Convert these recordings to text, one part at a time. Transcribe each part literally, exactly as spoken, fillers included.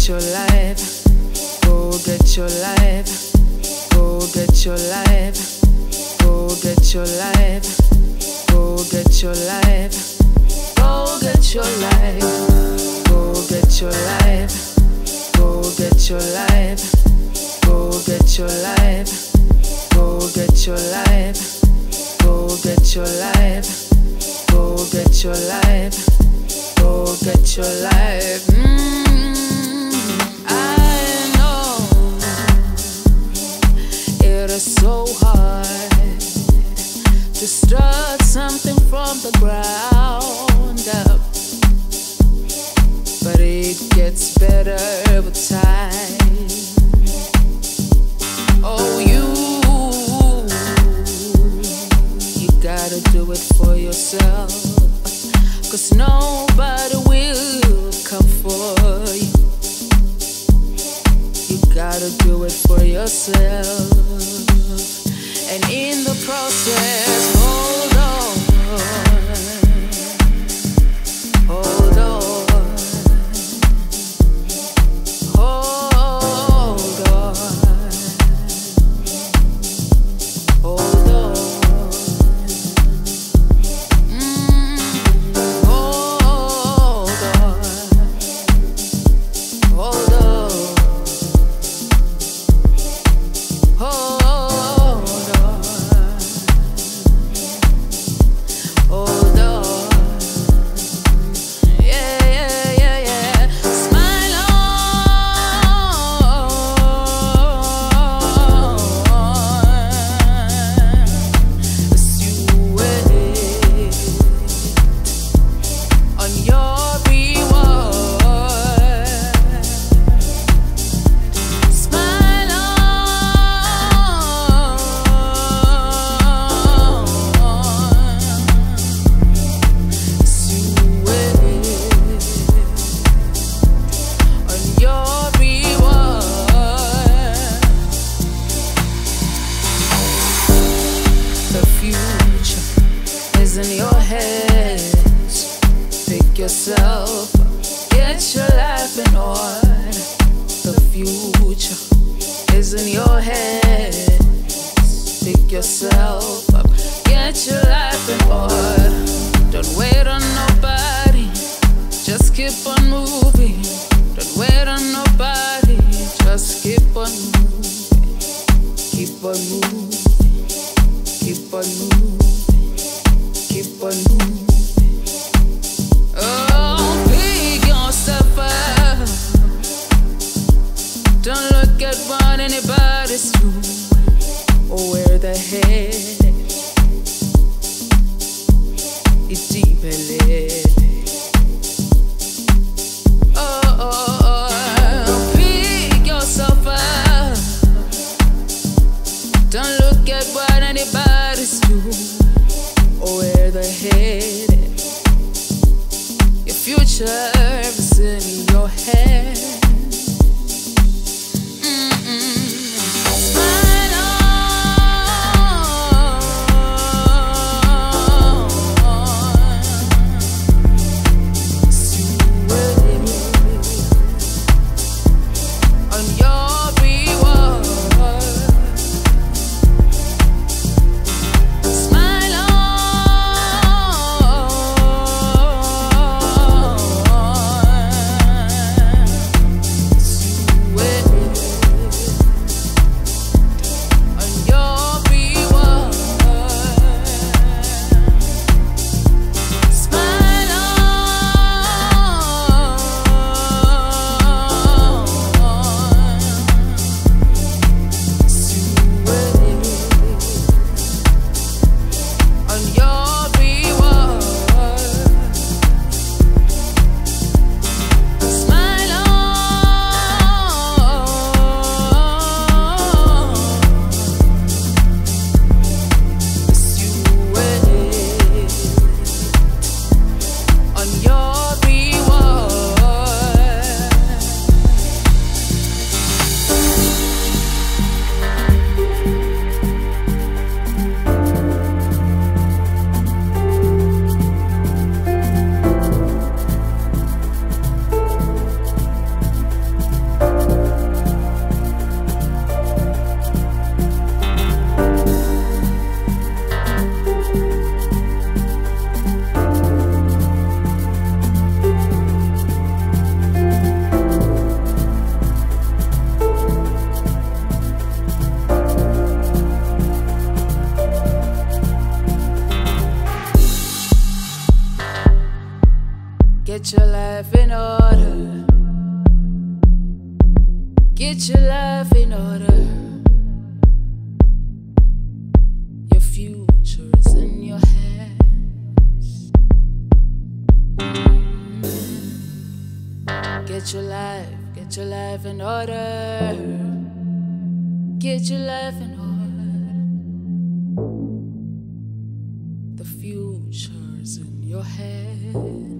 your life. Go get your life. Go get your life. Go get your life. Go get your life. Go get your life. Go get your life. Go get your life. Go get your life. Go get your life. Go get your life. Go get your life. Go get your life. Mm, I know it is so hard to start something from the ground up, but it gets better with time. Oh, you, you gotta do it for yourself, 'cause nobody will come for you. You gotta do it for yourself, and in the process, hold on, hold on, hold on, hold on. Mm, hold on, hold on, hold on. Hold on, yeah, yeah, yeah, yeah. Smile on, as you wait on your reward. Smile in your hands, pick yourself up, get your life in order. The future is in your hands, pick yourself up, get your life in order. Don't wait on nobody, just keep on moving. Don't wait on nobody, just keep on moving. Keep on moving, keep on moving. Keep on moving. Oh, pick yourself up. Don't look at what anybody's doing or where they're headed. It's deep and oh, oh, oh, pick yourself up. Don't look at what anybody's doing or where they're headed. Your future is in your hands. Smile on, see wait on your reward. Get your life in order. Get your life in order. Your future is in your hands. Get your life, get your life in order. Get your life in order. The future is in your hands.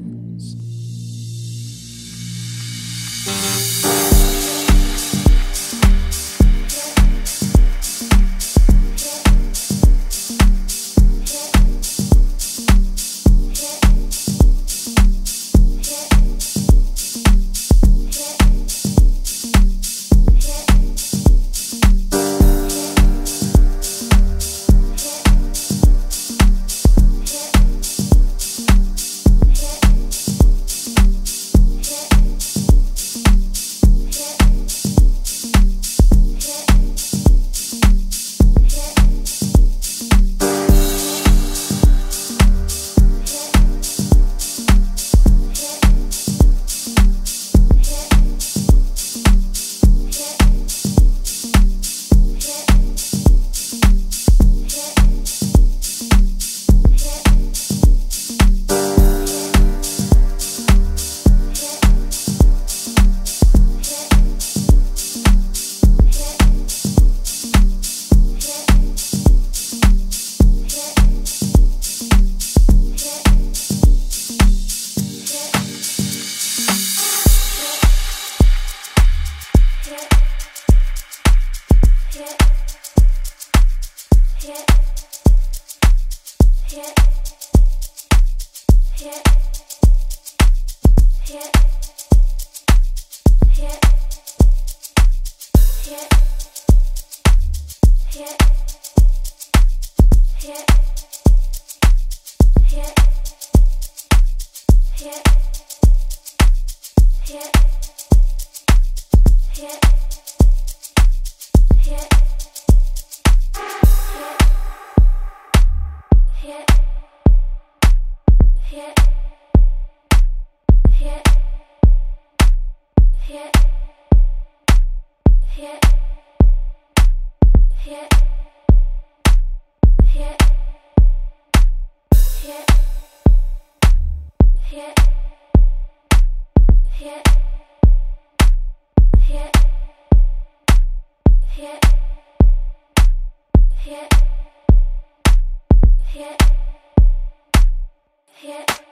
Yeah.